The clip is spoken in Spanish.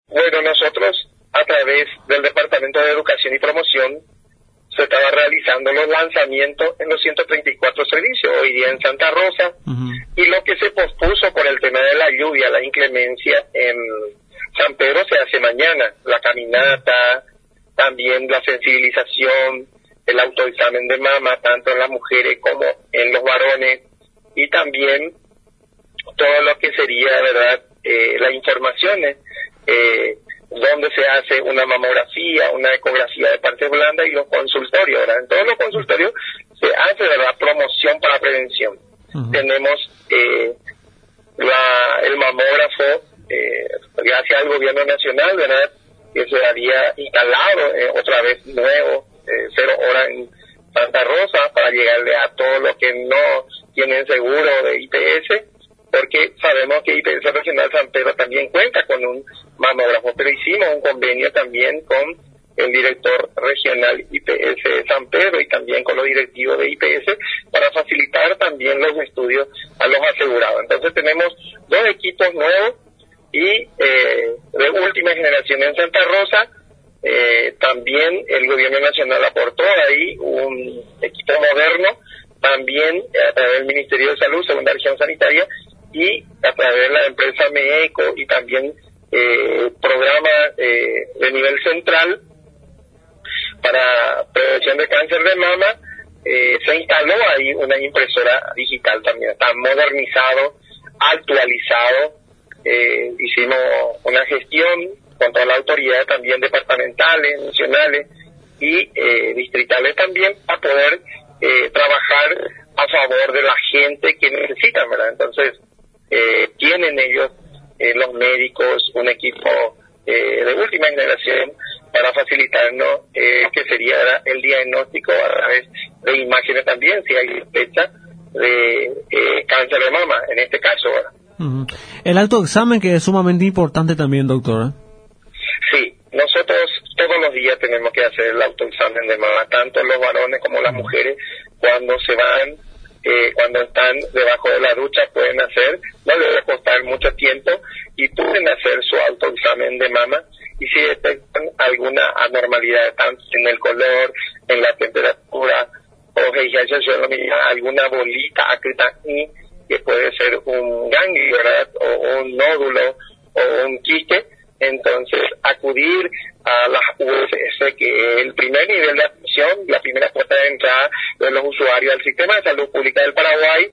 Bueno, nosotros a través del Departamento de Educación y Promoción se estaba realizando los lanzamientos en los 134 servicios, hoy día en Santa Rosa, y lo que se pospuso por el tema de la lluvia, la inclemencia en San Pedro se hace mañana, la caminata, también la sensibilización, el autoexamen de mama, tanto en las mujeres como en los varones, y también todo lo que sería, ¿verdad?, las informaciones, donde se hace una mamografía, una ecografía de partes blandas y los consultorios, ¿verdad? En todos los consultorios se hace, ¿verdad?, promoción para prevención. Tenemos el mamógrafo, gracias al gobierno nacional, ¿verdad?, que se había instalado otra vez nuevo, 0 horas en Santa Rosa, para llegarle a todos los que no tienen seguro de IPS, porque sabemos que IPS Regional San Pedro también cuenta con un mamógrafo, pero hicimos un convenio también con el director regional IPS de San Pedro y también con los directivos de IPS para facilitar también los estudios a los asegurados. Entonces tenemos 2 equipos nuevos y de última generación en Santa Rosa. También el gobierno nacional aportó ahí un equipo moderno, también a través del Ministerio de Salud, Segunda Región Sanitaria, y a través de la empresa MEECO y también programa de nivel central para prevención de cáncer de mama, se instaló ahí una impresora digital también, está modernizado, actualizado. Hicimos una gestión con toda la autoridad también departamentales, nacionales y distritales también para poder trabajar a favor de la gente que necesitan, ¿verdad? Entonces, tienen ellos, los médicos, un equipo de última generación para facilitarnos que sería, ¿verdad?, el diagnóstico a través de imágenes también, si hay sospecha de cáncer de mama, en este caso, ¿verdad? El autoexamen, que es sumamente importante también, doctora. Sí, nosotros todos los días tenemos que hacer el autoexamen de mama, tanto los varones como las mujeres, cuando se van, cuando están debajo de la ducha pueden hacer, no les va a costar mucho tiempo y pueden hacer su autoexamen de mama, y si detectan alguna anormalidad, tanto en el color, en la temperatura, o alguna bolita acritani, que puede ser un ganglio, ¿verdad?, o un nódulo, o un quiste, entonces acudir a las USS, que es el primer nivel de atención, la primera puerta de entrada de los usuarios al Sistema de Salud Pública del Paraguay,